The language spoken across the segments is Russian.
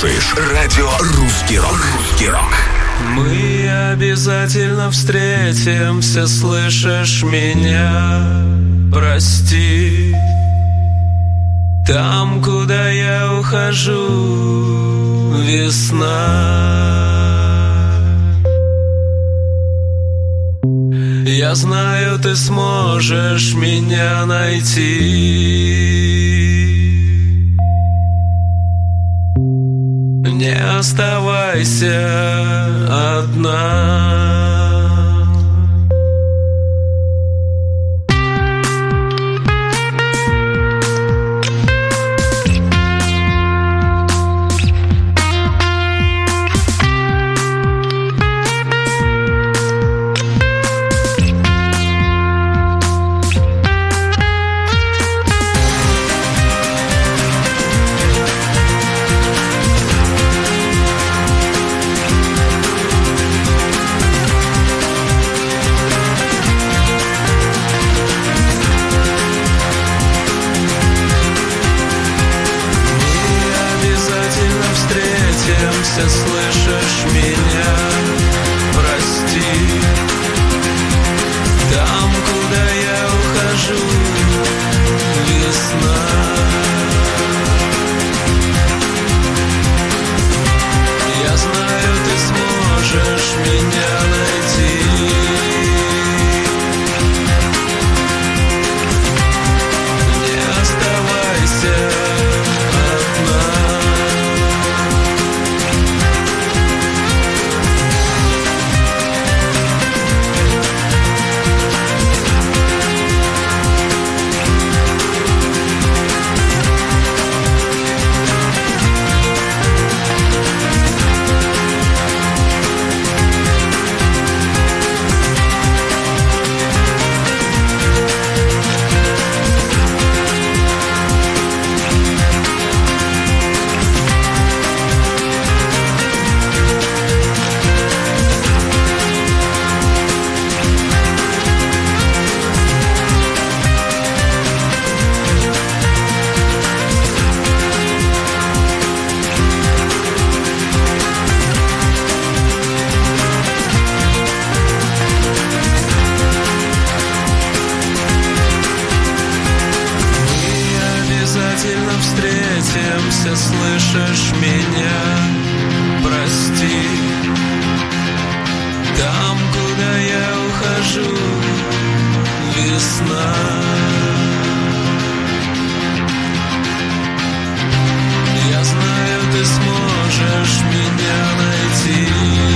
слушаешь радио «Русский рок». «Русский рок». Мы обязательно встретимся, слышишь меня? Прости. Там, куда я ухожу, весна. Я знаю, ты сможешь меня найти. Не оставайся одна. Слышишь меня? Прости. Там, куда я ухожу, весна. Я знаю, ты сможешь меня найти. Не оставайся одна. Встретимся, слышишь меня? Прости. Там, куда я ухожу, весна. Я знаю, ты сможешь меня найти.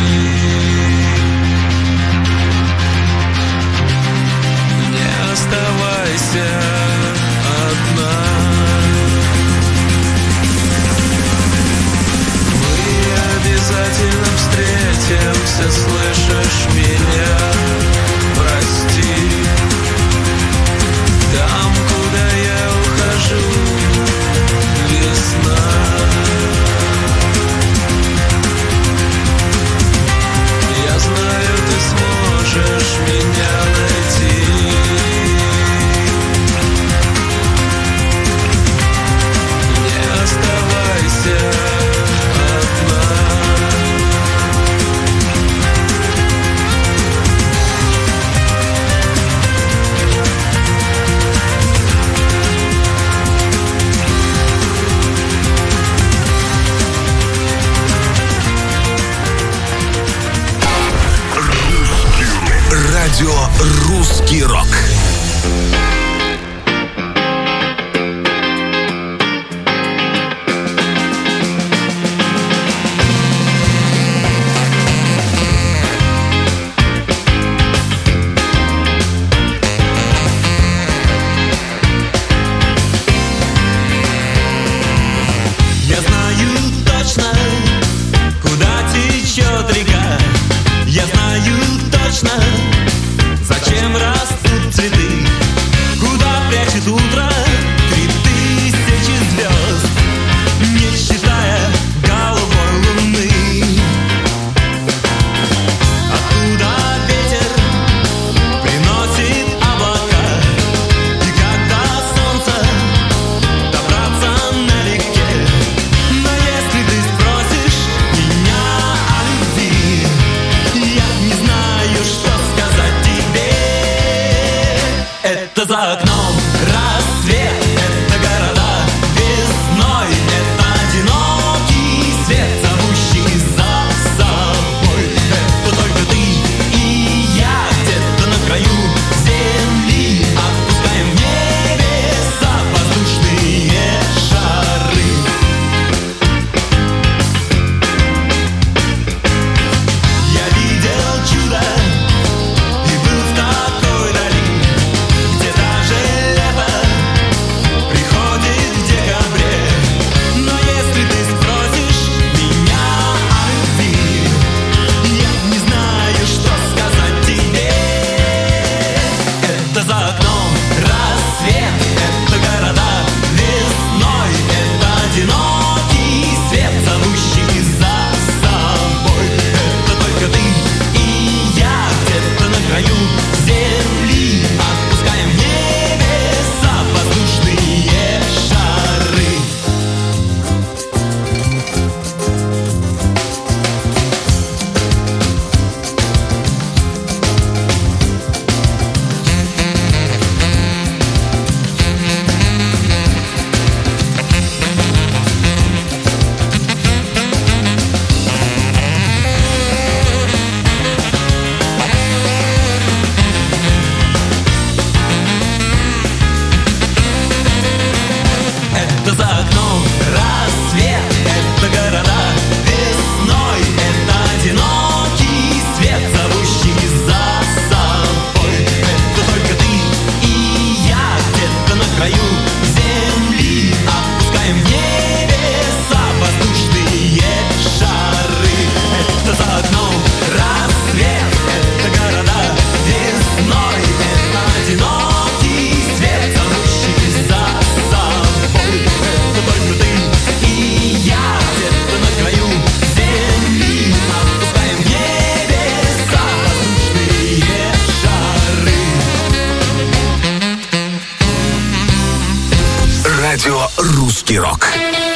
Не оставайся одна. Обязательно встретимся, слышишь меня? Прости. Там, куда я ухожу, весна. Я знаю, ты сможешь меня найти. Не оставайся одна. Радио «Русский рок». Я знаю точно, куда течет река. Я знаю точно, зачем растут цветы. Это за окном рассвет, это города весной, это одинокий свет, зовущий за собой. Это только ты и я где-то на краю земли, отпускаем в небеса воздушные шары. Я видел чудо и был в такой дали, где даже лето приходит в декабре. Но если ты спросишь меня о любви, я не знаю, что сказать тебе. Это за окном рассвет, это города весной, это одинокий свет, зовущий за собой. Это только ты и я где-то на краю земли, отпускаем в небеса воздушные шары. Это за окном рассвет, это города весной, это одинокий свет, зовущий за собой. Это только ты и я где-то на краю земли, отпускаем в небеса воздушные шары. Это за окном рассвет, это города весной, это одинокий свет, зовущий за собой. Это только ты и я где-то на краю земли, отпускаем в небеса воздушные шары. Радио «Русский рок».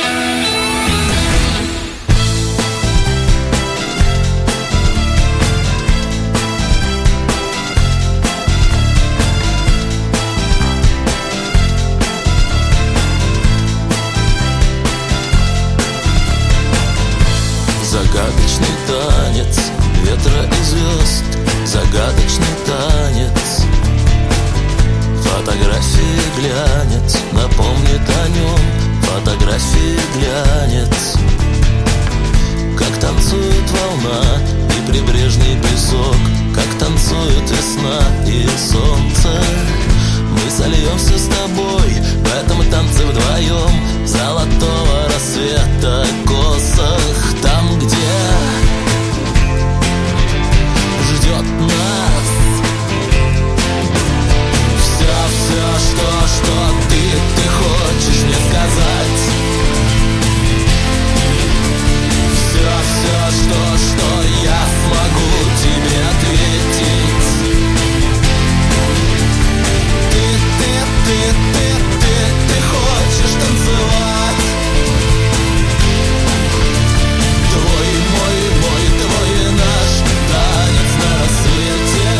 Загадочный танец ветра и звезд, загадочный танец. Фотографии глянец напомнит о нем, фотографии глянец. Как танцует волна и прибрежный песок, как танцует весна и солнце. Мы сольемся с тобой в этом танце вдвоем, золотого рассвета косах, там, где ждет нас все, что ты хочешь мне сказать. Все, что я смогу тебе ответить. Ты хочешь танцевать. Твой, твой и наш танец на рассвете.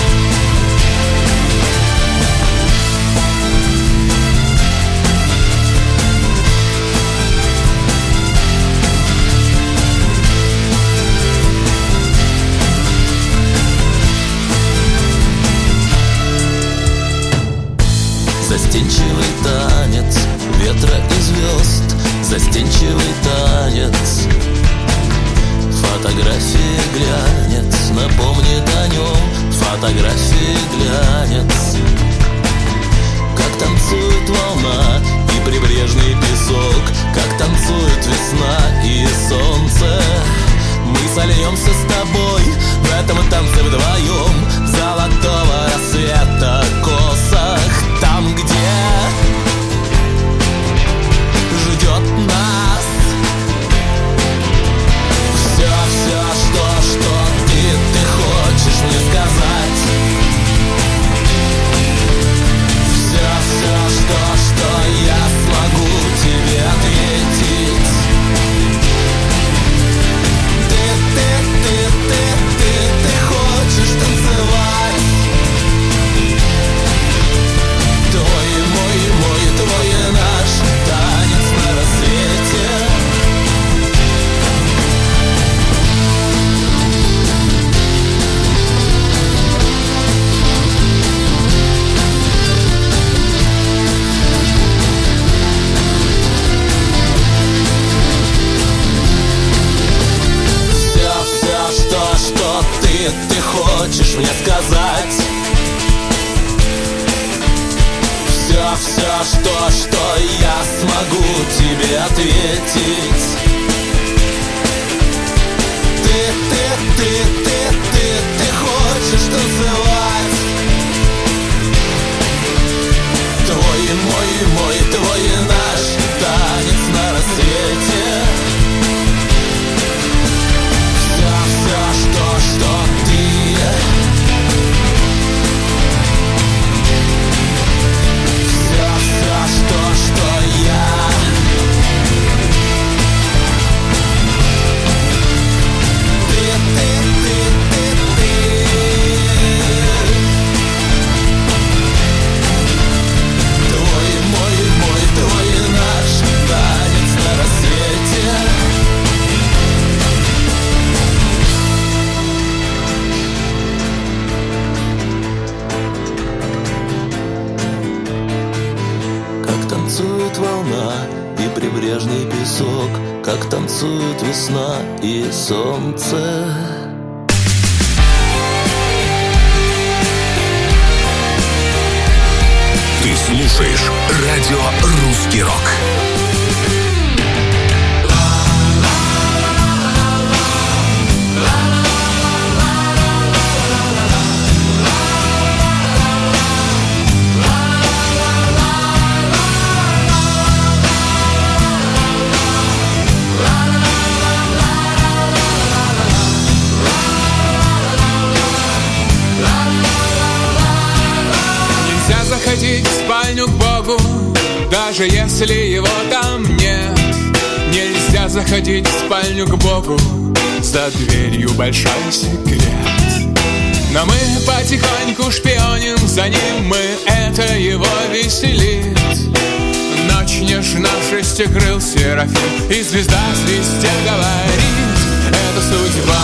Застенчивый танец ветра и звезд, застенчивый танец. Фотографии глянец напомнит о нем, фотографии глянец. Как танцует волна и прибрежный песок, как танцует весна и солнце. Мы сольемся с тобой в этом танце вдвоем, золотого рассвета косах, там, где ждет нас. Все, что ты хочешь мне сказать. Все, что я смогу тебе ответить. Ты хочешь танцевать. что я смогу тебе ответить. Ты хочешь танцевать. Твой и мой, твой и наш танец на рассвете. Все, что ты. Все, что я. Твой и мой, твой и наш танец на рассвете. Как танцует волна и прибрежный песок, как танцует весна и солнце. Ты слушаешь радио «Русский рок». Заходить в спальню к Богу, даже если его там нет. Нельзя заходить в спальню к Богу, за дверью большой секрет. Но мы потихоньку шпионим за ним, это его веселит. Ночь нежна, в шесте крыл серафим, и звезда свисте говорит, это судьба.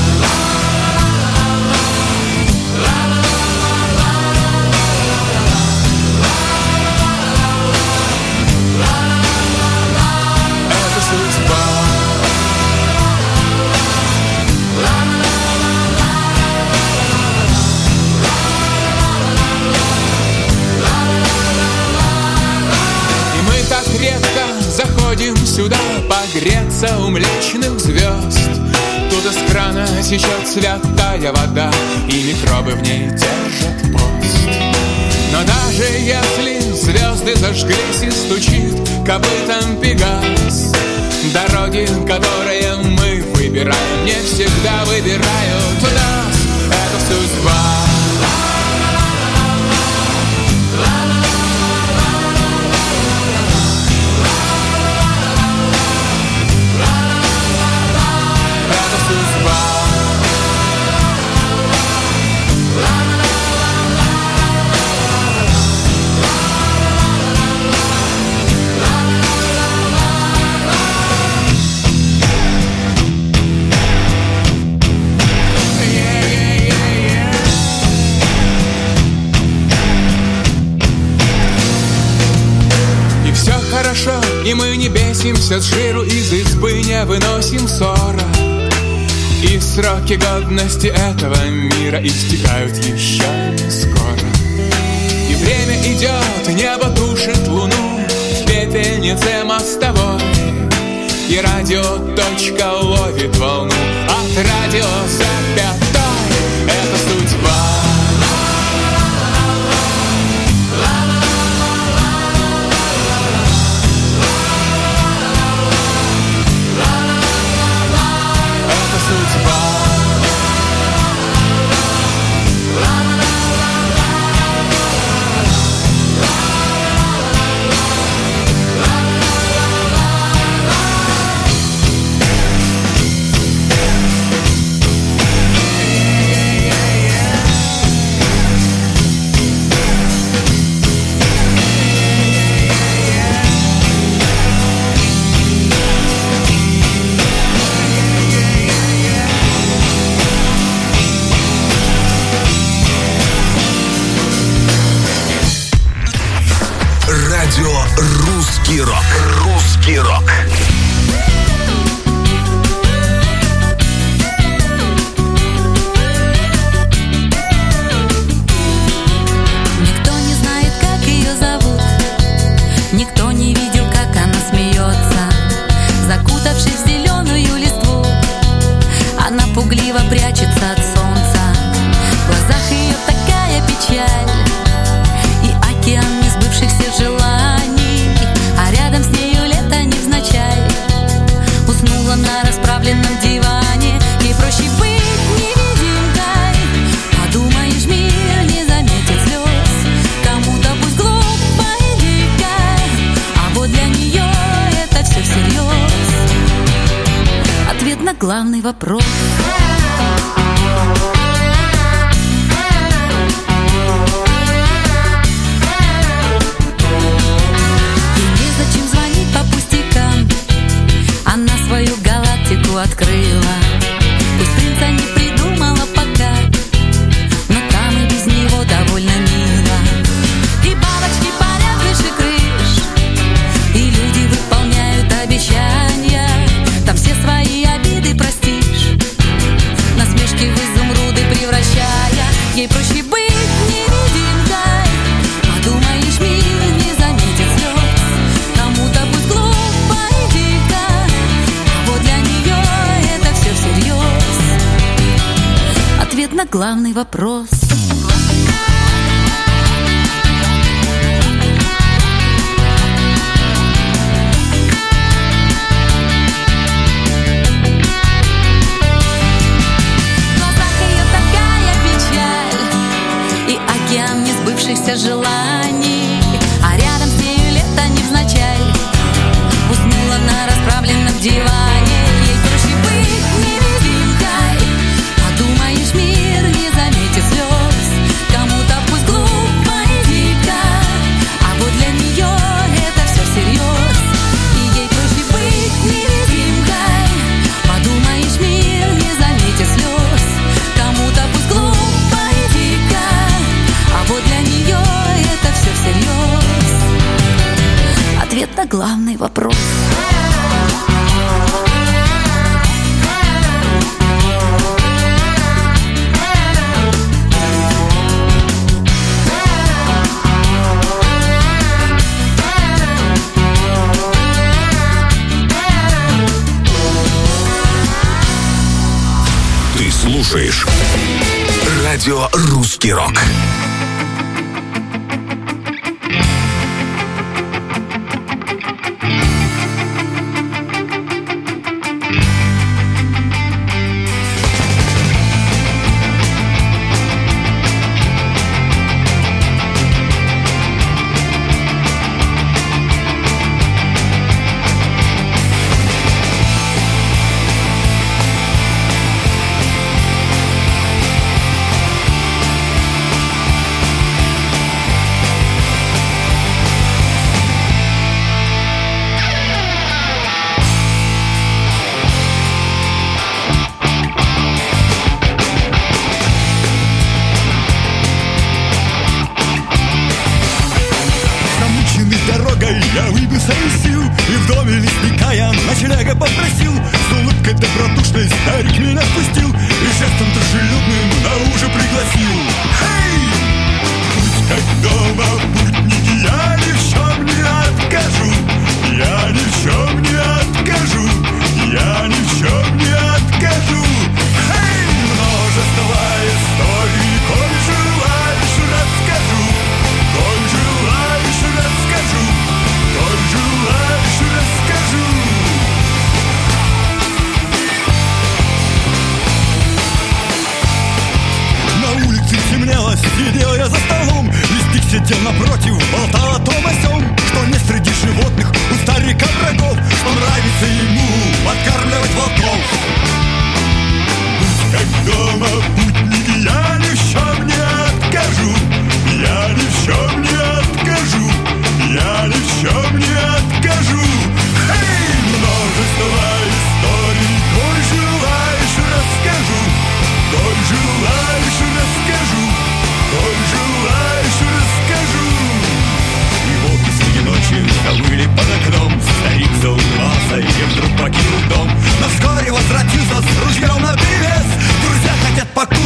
Заходим сюда погреться у Млечных звезд. Тут из крана течет святая вода, и микробы в ней держат пост. Но даже если звезды зажглись и стучит копытом Пегас, дороги, которые мы выбираем, не всегда выбирают нас. Это судьба. И мы не бесимся с жиру, из избы не выносим ссора. И сроки годности этого мира истекают еще не скоро. И время идет, небо тушит луну в пепельнице мостовой. И радиоточка ловит волну от радио запятой. Это судьба. «Русский рок». «Русский рок». Никто не знает, как ее зовут. на главный вопрос. Ей незачем звонить по пустякам, она свою галактику открыла. Пусть принца не придумала пока, но там и без него довольно мило. И бабочки парят выше крыш, и люди выполняют обещания. Там все свои обиды простишь, насмешки в изумруды превращая. Ей проще быть невидимкой, подумаешь, мир не заметит слез. Кому-то пусть глупо и дико, а вот для нее это все всерьез. Ответ на главный вопрос. Океан несбывшихся желаний, а рядом с нею лето невзначай уснула на расправленном диване. Ей проще быть невидимкой, подумаешь, мир не заметит слез. Кому-то пусть глупо и дико, а вот для нее это все всерьез. И ей проще быть невидимкой, подумаешь, мир не заметит слез. Кому-то пусть глупо и дико, а вот для нее это все всерьез. Ответ на главный вопрос. Ты слушаешь радио «Русский рок». Я выбился из сил, и в доме лесника я ночлега попросил. С улыбкой добродушной старик меня впустил и жестом дружелюбным на ужин пригласил. Эй! Будь как дома, путники, я ни в чем не откажу. Я ни в чем не откажу. Я ни в чем не откажу. Эй! Множество историй, коль желаешь, расскажу. Коль желаешь, расскажу. Коль желаешь, расскажу. На улице темнело, сидел я за столом. Листик сидел напротив, болтал о том о сём, что не среди животных у старика врагов, что нравится ему подкармливать волков. Будь как дома, путники, я ни в чем не откажу. Я ни в чем не откажу. Я ни в чем не откажу. Эй, множество историй, коль желаешь, расскажу. Коль желаешь, расскажу. Коль желаешь, расскажу. И волки среди ночи завыли под окном. Старик заулыбался и вдруг покинул дом. Но вскоре возвратился с ружьем наперевес. Друзья хотят покушать.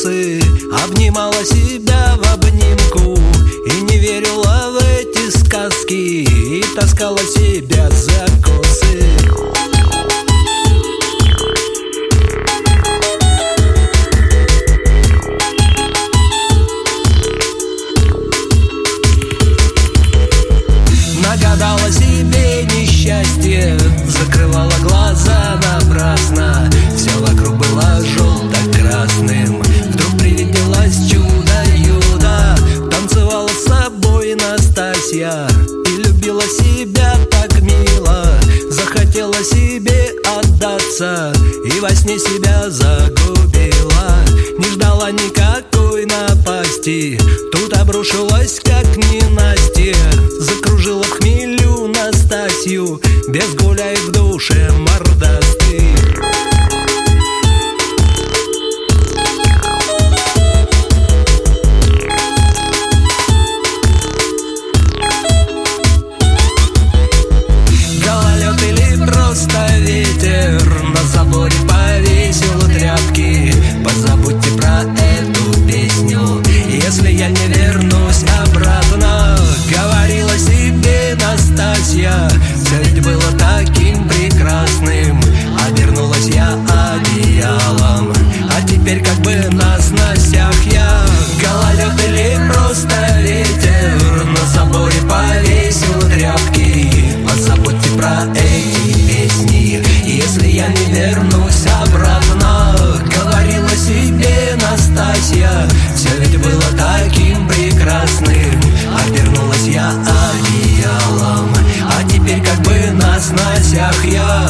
закосы, обнимала себя в обнимку и не верила в эти сказки, и таскала себя за косы. Нагадала себе несчастье, закрывала глаза напрасно, все вокруг было желто-красным. Вдруг привиделось чудо-юдо, танцевала с собой Настасья и любила себя так мило. Захотела себе отдаться и во сне себя загубила. Не ждала никакой напасти, тут обрушилась как ненастье. Закружила в хмелю Настасью, без гуляй в душе мордастый. Гололед или просто ветер, на заборе повесил тряпки. Позабудьте про эту песню, если я не вернусь обратно. Говорила себе Настасья, все ведь было таким прекрасным. Обернулась я одеялом, а теперь как бы на сносях я. Гололед или просто ветер, на заборе повесил тряпки. Позабудьте про эти песни, если я не вернусь обратно. Говорила себе Настасья, все ведь было таким прекрасным. Обернулась я одеялом, а теперь как бы на сносях я.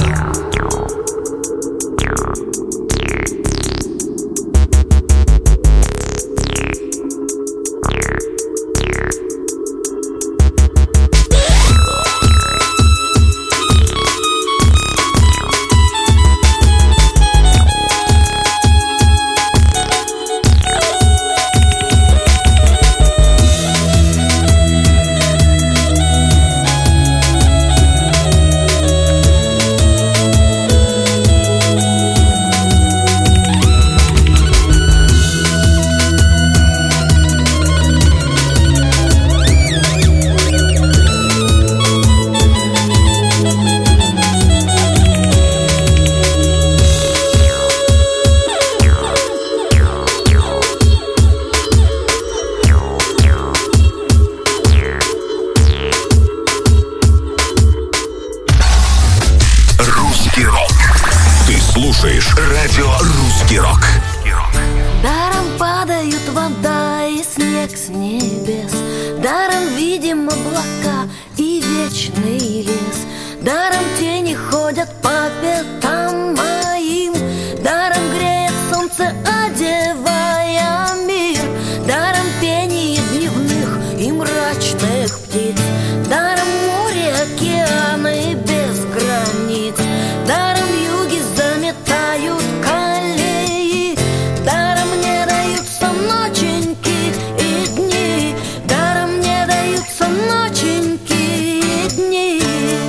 Радио «Русский рок». Даром падают вода и снег с небес, даром видим облака и вечный лес, даром тени ходят по пятам моим, даром греет солнце, одевая мир, даром пение дневных и мрачных птиц, даром море, океаны без границ, даром юги заметают колеи, даром не даются ноченьки и дни, даром не даются ноченьки и дни.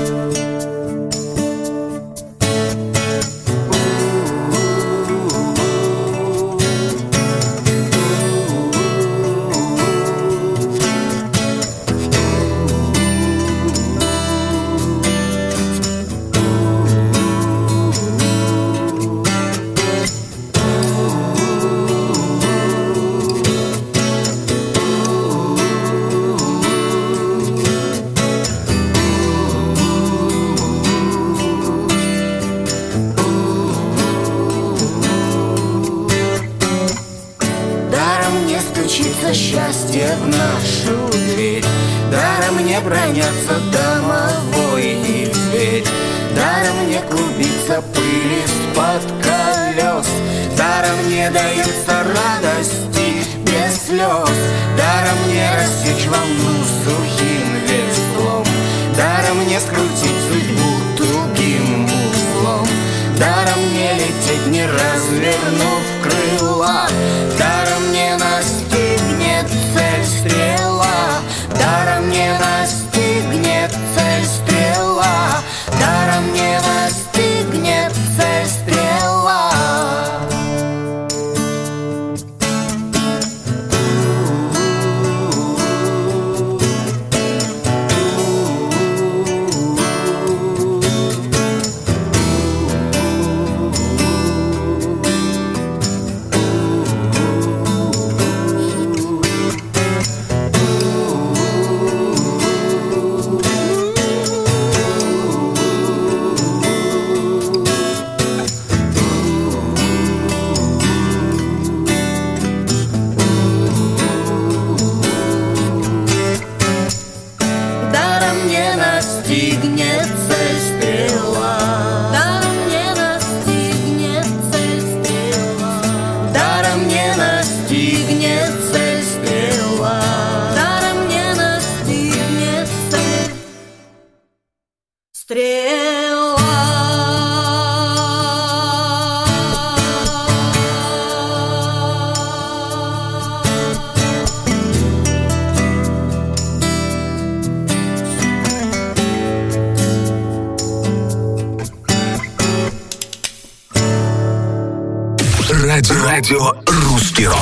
Счастье в нашу дверь, даром не бронятся домовой и зверь, даром не клубится пыль из-под колес, даром не даются радости без слез, даром не рассечь волну сухим веслом, даром не скрутить судьбу тугим узлом, даром не лететь, не развернув крыла, даром не настигнет цель стрела, даром не настигнет цель стрела, даром не настигнет цель стрела. Радио «Русский рок».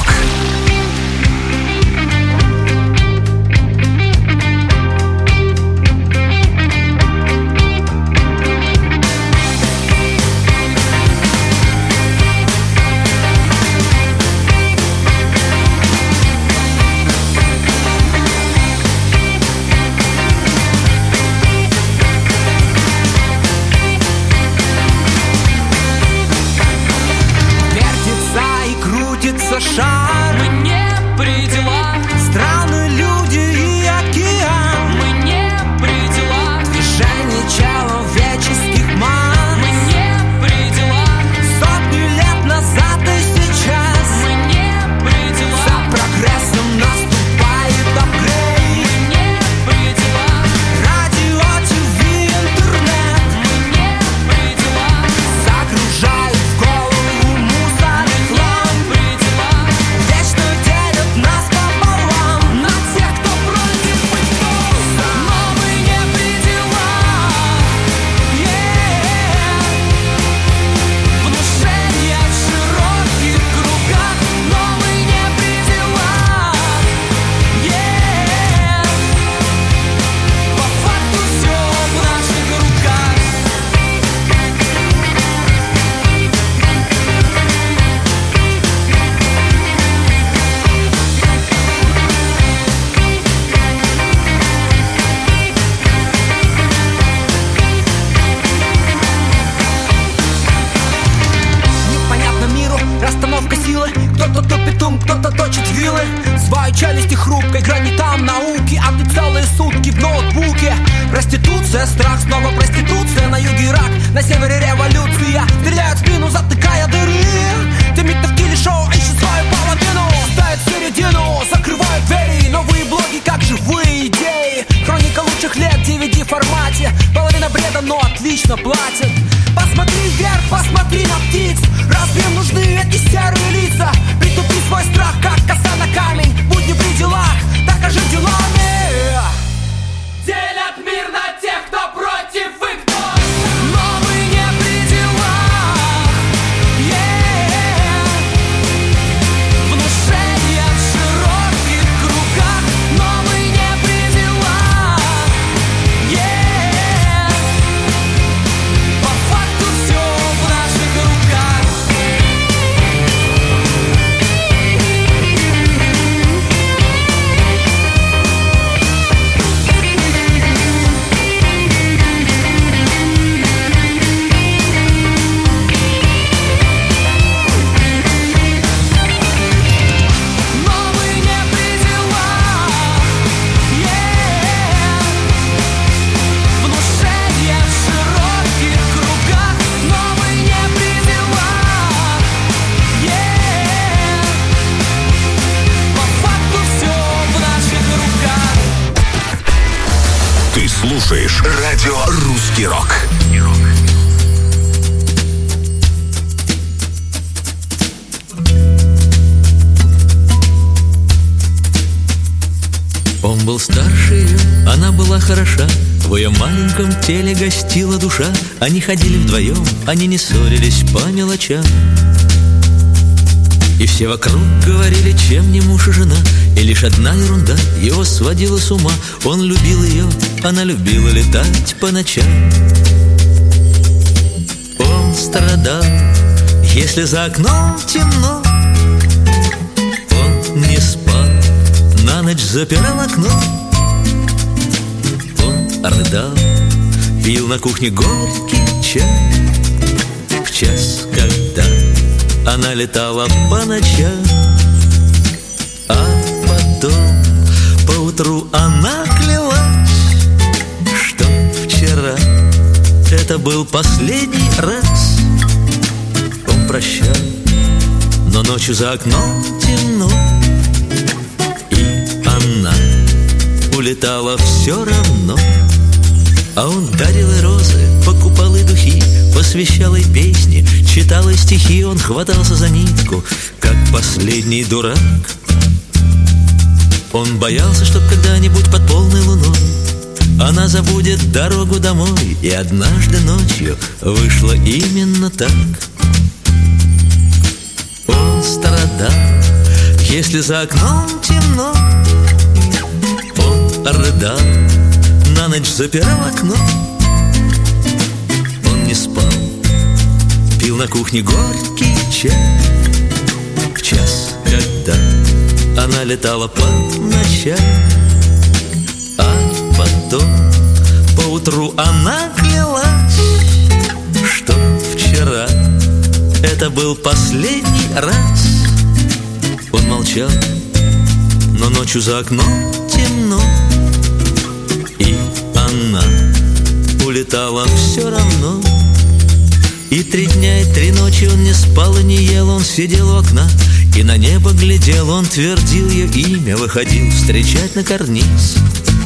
Шар, мы не при делах. Страны, люди и океан, мы не при делах. Движение человеческих масс, мы не при делах. Сотни лет назад и сейчас, мы не при делах. За прогрессом наступает апгрейд, мы не при делах. Радио, ТВ, интернет, мы не при делах. Загружают в голову мусор, реклам. Вечно делят нас пополам на тех, кто против и кто за. Но мы не при делах. Внушение в широких кругах. Но мы не при делах. По факту все в наших руках. Непонятно миру расстановка силы. Кто-то топит ум, кто-то точит вилы. Свои челюсти хрупкой, грани там науки. А ты целые сутки в ноутбуке. Проституция, страх, снова проституция. На юге Ирак, на севере революция. Стреляют в спину, затыкая дыры. Теми, кто в телешоу ищет свою половину, ставят в середину, закрывают двери. Новые блоги, как живые идеи. Хроника лучших лет в DVD формате. Половина бреда, но отлично платят. Посмотри вверх, посмотри на птиц. Разве им нужны эти серые лица? Притупи свой страх, как коса на камень. Будь не при делах, докажи делами. Делят мир на тех, кто против и кто. Но мы не при делах. Внушение в широких кругах. Но мы не при делах. По факту все в наших руках. Но мы не при делах. Внушение в широких кругах. Но мы не при делах. По факту все в наших руках. Ты слушаешь радио «Русский рок». Он был старше ее, она была хороша. В ее маленьком теле гостила душа. Они ходили вдвоем, они не ссорились по мелочам. И все вокруг говорили, чем не муж и жена. И лишь одна ерунда его сводила с ума. Он любил ее, она любила летать по ночам. Он страдал, если за окном темно. Он не спал, на ночь запирал окно. Он рыдал, пил на кухне горький чай. В час, когда она летала по ночам. А потом поутру она клялась, что вчера это был последний раз. Он прощал, но ночью за окном темно. И она улетала все равно. А он дарил ей розы, покупал ей духи, посвящал ей песни, читал ей стихи. Он хватался за нитку, как последний дурак. Он боялся, чтоб когда-нибудь под полной луной она забудет дорогу домой. И однажды ночью вышло именно так. если за окном темно. Он рыдал, на ночь запирал окно. Он не спал, пил на кухне горький чай. В час, когда она летала по ночам, а потом поутру она клялась, что вчера это был последний раз. Он молчал, но ночью за окном темно, и она улетала все равно. И 3 дня, и 3 ночи он не спал и не ел. Он сидел у окна и на небо глядел. Он твердил ее имя, выходил встречать на карниз.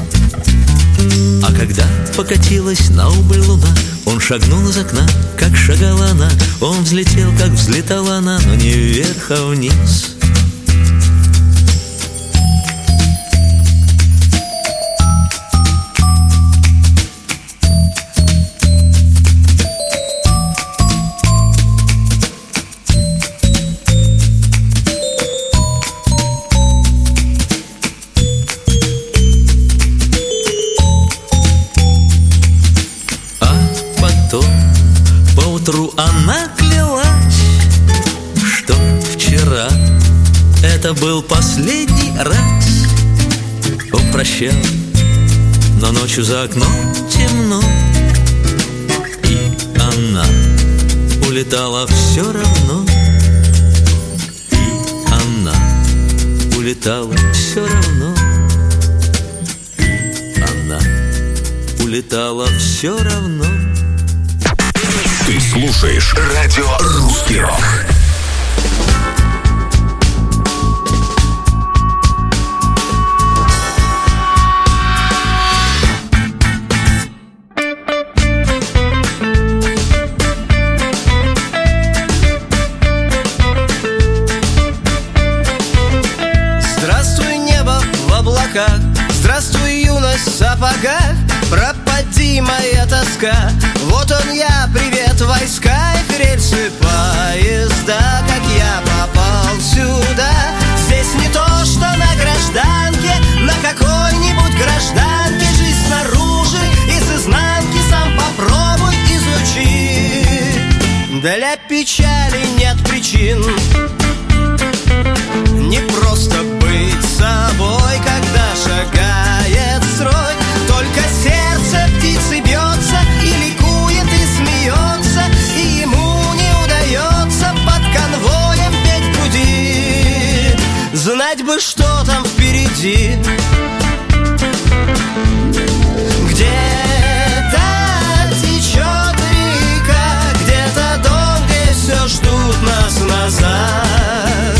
А когда покатилась на убыль луна, он шагнул из окна, как шагала она. Он взлетел, как взлетала она, но не вверх, а вниз. Поутру она клялась, что вчера это был последний раз. Он прощал, но ночью за окном темно, и она улетала все равно. И она улетала все равно. И она улетала все равно. Ты слушаешь радио «Русский рок». Здравствуй, небо в облаках, здравствуй, юность в сапогах. Пропади моя тоска, вот он я, привет, войска. Их рельсы поезда, как я попал сюда. Здесь не то, что на гражданке, на какой-нибудь гражданке. Жизнь снаружи и с изнанки сам попробуй изучи. Для печали нет причин, не просто быть собой, когда шагает строй. Только сердце птицы бьется и ликует, и смеется, и ему не удается под конвоем петь в груди. Знать бы, что там впереди. Где-то течет река, где-то дом, где все ждут нас назад.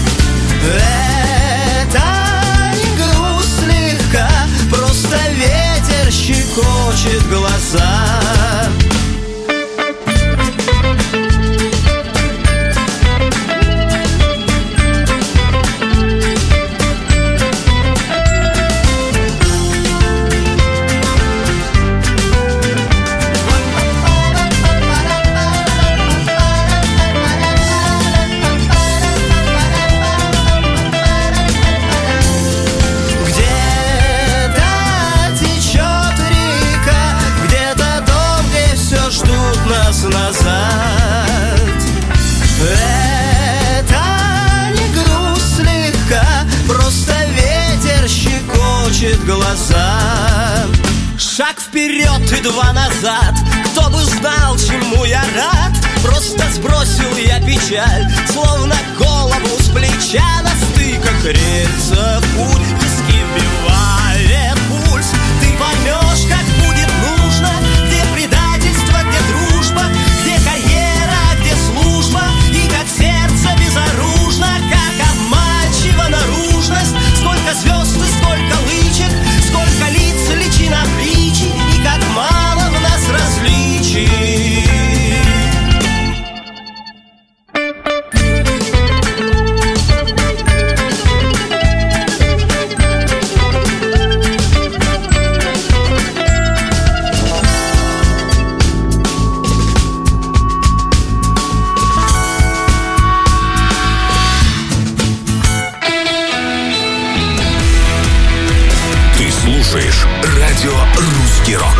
Это не грусть слегка, просто ветер щекочет глаза. Назад. Это не грусть слегка, просто ветер щекочет глаза. Шаг вперед и 2 назад, кто бы знал, чему я рад. Просто сбросил я печаль, словно голову с плеча. На стыках рельсов пуль, виски вбивает пульс. Ты поймешь, как будет нужно, где предательство, где дружба, где карьера, где служба, и как сердце безоружно, как обманчива наружность. Сколько звезд и сколько лычек, сколько лиц, личина в личи, и как мало в нас различий. Русский рок.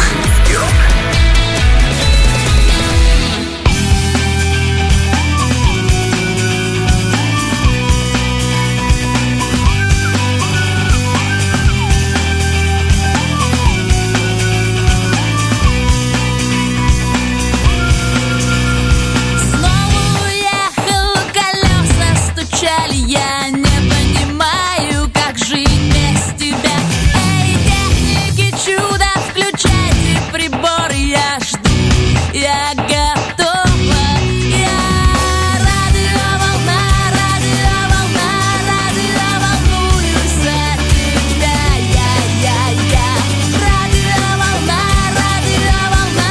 Я не понимаю, как жить без тебя. Эй, техники чудо, включайте прибор. Я жду, я готова. Я радиоволна, радиоволна, радиоволнуюсь за тебя. Я радиоволна, радиоволна,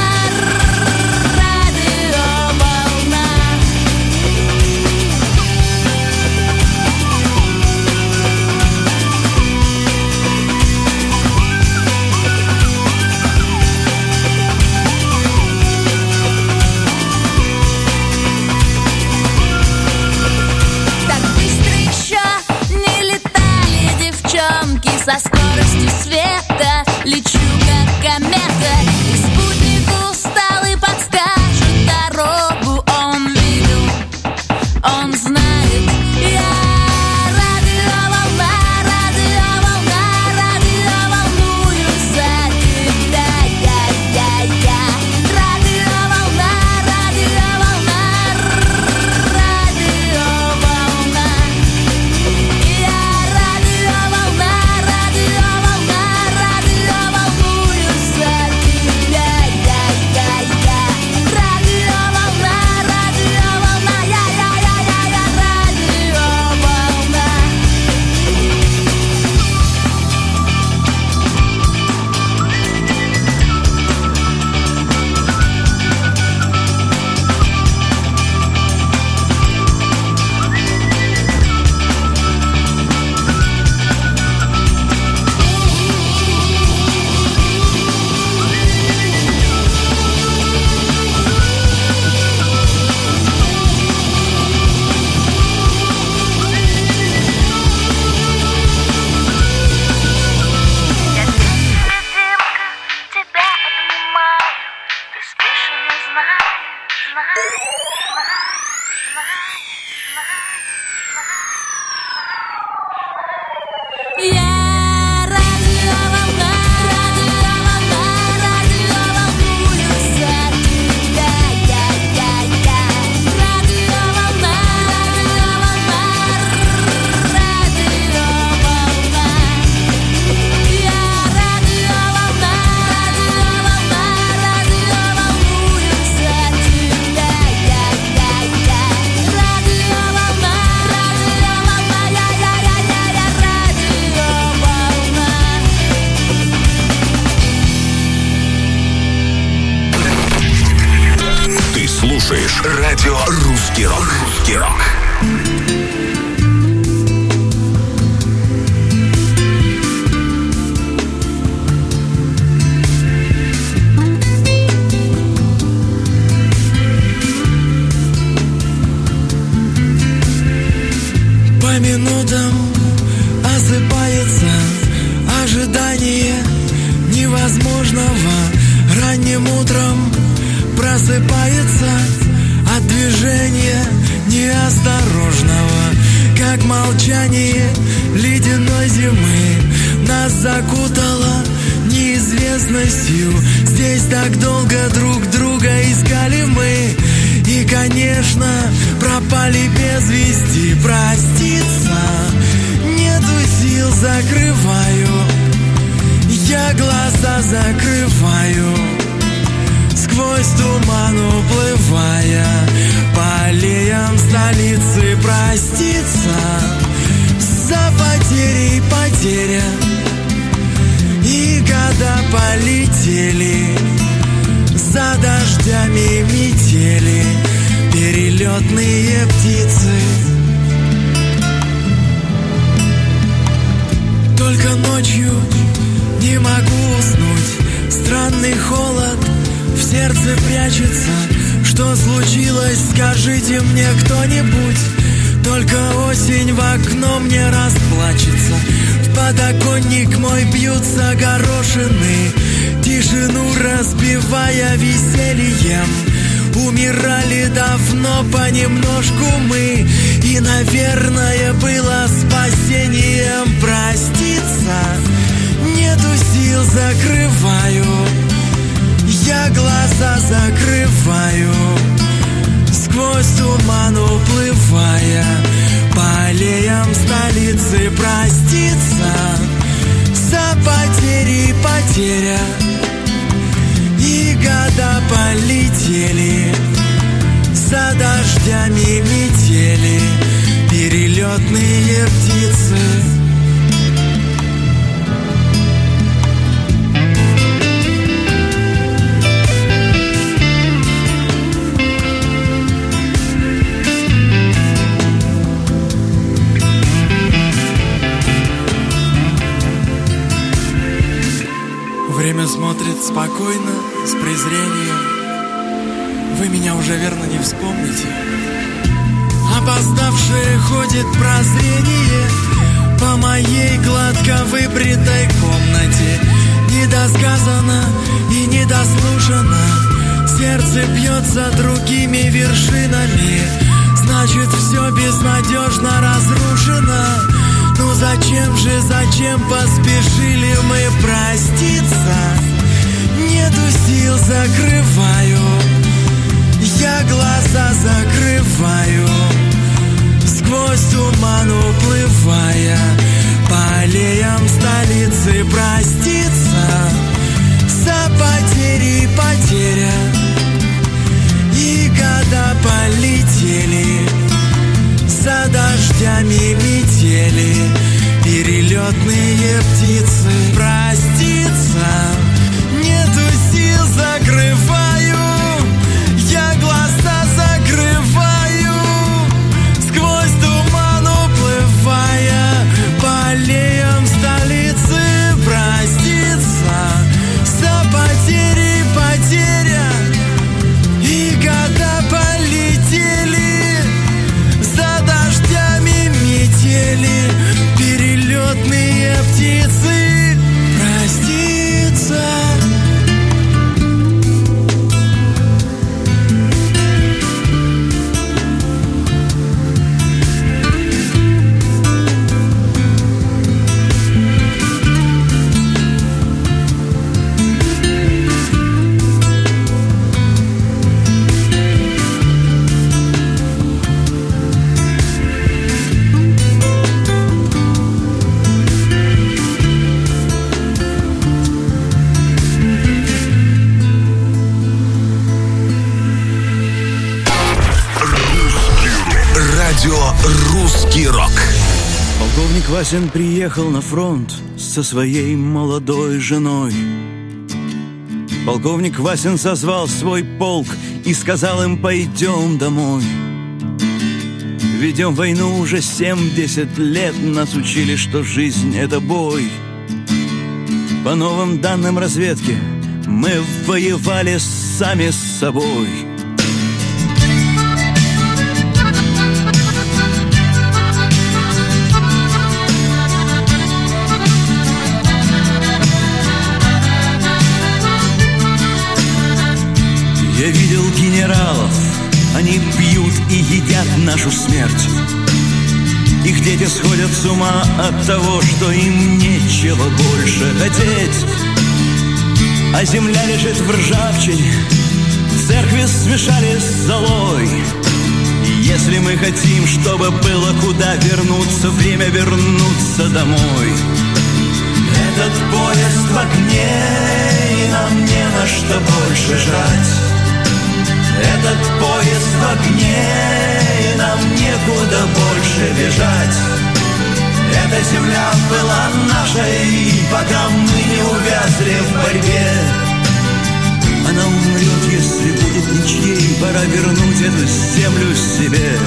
радиоволна. Со скоростью света лечу, как комета, и спутник усталый подскажет дорогу. Он видел, он знает. Я радиоволна, радиоволна, радиоволнуюсь за тебя. Я радиоволна, радиоволна, радиоволна. Я радиоволна, радиоволна, радиоволнуюсь за тебя. Я радиоволна, радиоволна, радиоволна. Я невидимка, тебя обнимаю. Ты спишь и не знаешь, Я радиоволна, радиоволна, радиоволнуюсь за тебя. Я радиоволна, радиоволна, радиоволна. Я радиоволна, радиоволна, радиоволнуюсь за тебя. Я радиоволна, радиоволна, радиоволна. Ты слушаешь радио «Русский рок». «Русский рок». По минутам осыпается ожидание невозможного. Ранним утром просыпается от движения неосторожного. Как молчание ледяной зимы нас закутало неизвестностью. Здесь так долго друг друга искали мы. И, конечно, пропали без вести. Проститься нету сил, закрываю. Я глаза закрываю, сквозь туман уплывая по аллеям столицы. Проститься за потерей потеря. И года полетели за дождями метели, перелетные птицы. Только ночью не могу уснуть. Странный холод в сердце прячется. Что случилось, скажите мне кто-нибудь. Только осень в окно мне расплачется. В подоконник мой бьются горошины, тишину разбивая весельем. Умирали давно понемножку мы, и, наверное, было спасением проститься. Нету сил, закрываю, я глаза закрываю, сквозь туман уплывая, по аллеям столицы проститься. За потери потеря, и года полетели, за дождями метели перелетные птицы. Время смотрит спокойно, с презрением. Вы меня уже верно не вспомните. Опоздавшее ходит прозрение по моей гладко выбритой комнате. Недосказано и недослушано, сердце бьется другими вершинами. Значит, все безнадежно разрушено. Ну зачем поспешили мы проститься? Нету сил, закрываю, я глаза закрываю, сквозь туман уплывая, по аллеям столицы проститься. За потери потеря, и года полетели, за дождями метели перелетные птицы. Проститься, нету сил, закрываю, я глаза закрываю, сквозь туман уплывая, по аллеям столицы проститься. За потери потеря, и года полетели, за дождями метели перелетные птицы. Проститься. Русский рок. Полковник Васин приехал на фронт со своей молодой женой. Полковник Васин созвал свой полк и сказал им: пойдем домой. Ведем войну уже 70 лет, нас учили, что жизнь — это бой. По новым данным разведки мы воевали сами с собой. Я видел генералов, они пьют и едят нашу смерть. Их дети сходят с ума от того, что им нечего больше хотеть. А земля лежит в ржавчине, церкви смешали с золой. Если мы хотим, чтобы было куда вернуться, время вернуться домой. Этот поезд в огне, и нам не на что больше жрать. Этот поезд в огне, и нам некуда больше бежать. Эта земля была нашей, пока мы не увязли в борьбе. Она умрет, если будет ничьей, пора вернуть эту землю себе.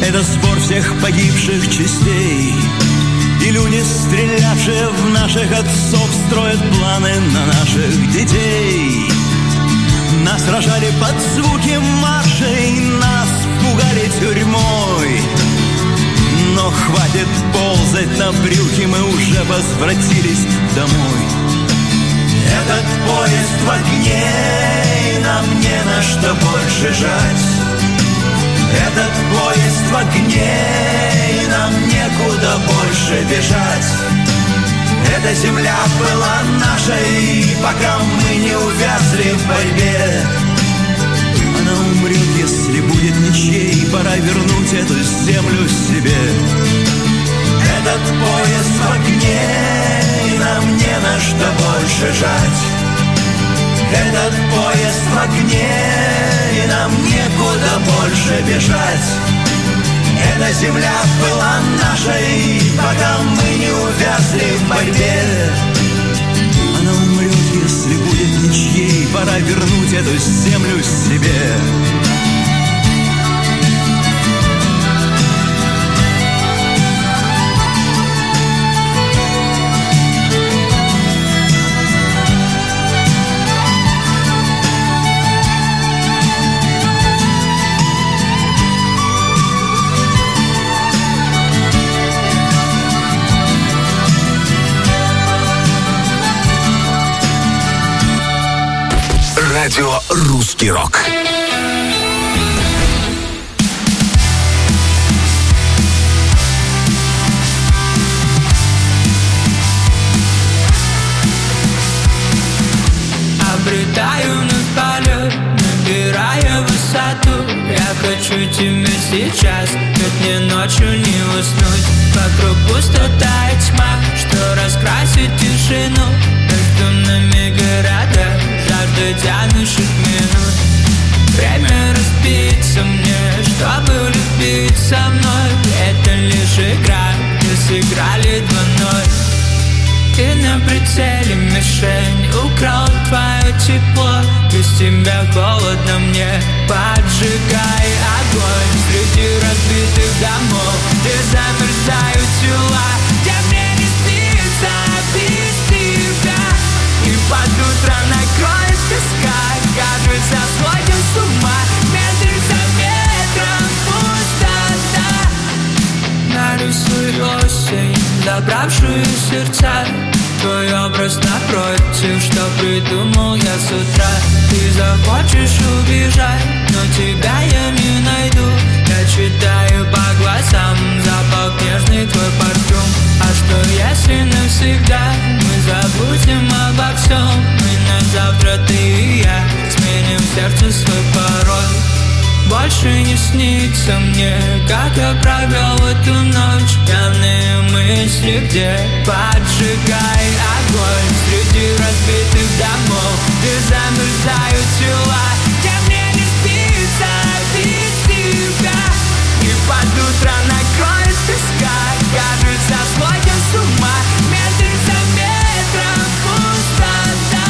Это сбор всех погибших частей. И люди, стрелявшие в наших отцов, строят планы на наших детей. Нас рожали под звуки маршей, нас пугали тюрьмой. Но хватит ползать на брюхе, мы уже возвратились домой. Этот поезд в огне, и нам не на что больше жать. Этот поезд в огне, и нам некуда больше бежать. Эта земля была нашей, пока мы не увязли в борьбе. Она умрет, если будет ничьей, пора вернуть эту землю себе. Этот поезд в огне, и нам не на что больше жать. Этот поезд в огне, и нам некуда больше бежать. Эта земля была нашей, пока мы не увязли в борьбе. Она умрет, если будет ничьей, пора вернуть эту землю себе. Радио «Русский рок». Обретаю вновь полет, набирая высоту. Я хочу тебя сейчас, ведь мне ночью не уснуть. Вокруг пустота и тьма, что раскрасит тишину. Между нами города, жажда тянущих минут. Время распиться мне, чтобы любить со мной. Это лишь игра, мы сыграли 2-0. Ты на прицеле мишень, украл твое тепло. Без тебя холодно мне, поджигай огонь. Среди разбитых домов, где замерзают тела, где мне не спится без тебя. И под утро накроет тоска, кажется, сходим с ума. Метр за метром пустота. Нарисуй осень, забравшую сердца. Твой образ напротив, что придумал я с утра. Ты захочешь убежать, но тебя я не найду. Я читаю по глазам запах нежный твой парфюм. А что если навсегда мы забудем обо всем? Мы на завтра, ты и я, сменим сердце свой пароль. Больше не снится мне, как я провел эту ночь. Пьяные мысли, где поджигай огонь. Среди разбитых домов, где замерзают тела, где мне не спится без тебя. И под утро накроет тоска, кажется, сходим с ума. Метр за метром пустота.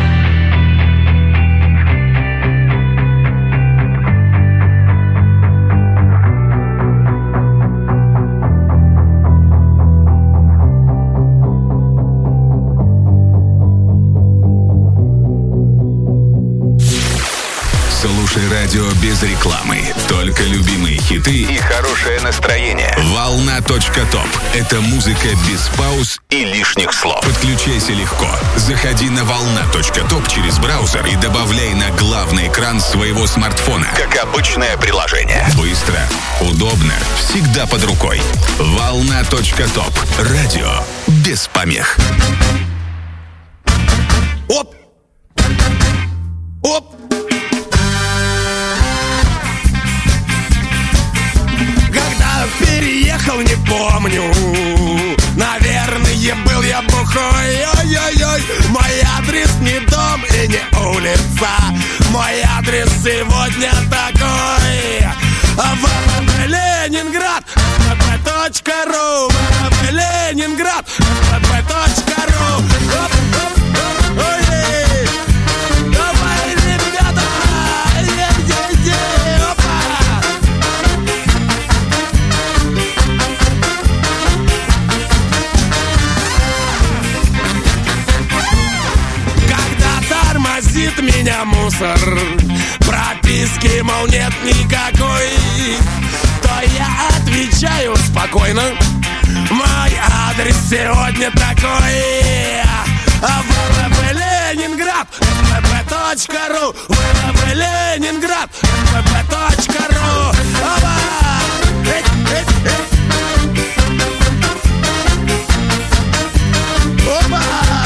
Слушай радио без рекламы. Только любимые хиты и хорошее настроение. Волна.топ. Это музыка без пауз и лишних слов. Подключайся легко. Заходи на волна.топ через браузер и добавляй на главный экран своего смартфона. Как обычное приложение. Быстро, удобно, всегда под рукой. Волна.топ. Радио без помех. Оп! Оп! Переехал, не помню. Наверное, был я бухой. Ой-ой-ой. Мой адрес не дом и не улица. Мой адрес сегодня такой. Ленинград, pp.ru. Ленинград, pp.ru. Ой, давай, ребята. Опа. меня мусор, прописки, мол, нет никакой, то я отвечаю спокойно: мой адрес сегодня такой: www.Ленинград, www.ру, www.Ленинград, www.ру. Опа!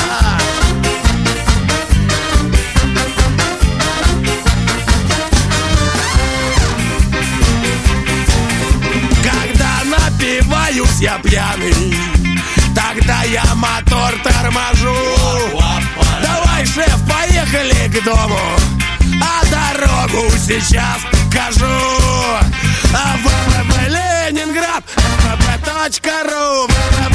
Когда напиваюсь я пьяный, тогда я мотор торможу. Давай, шеф, поехали к дому, а дорогу сейчас покажу. www.Ленинград, www.ру,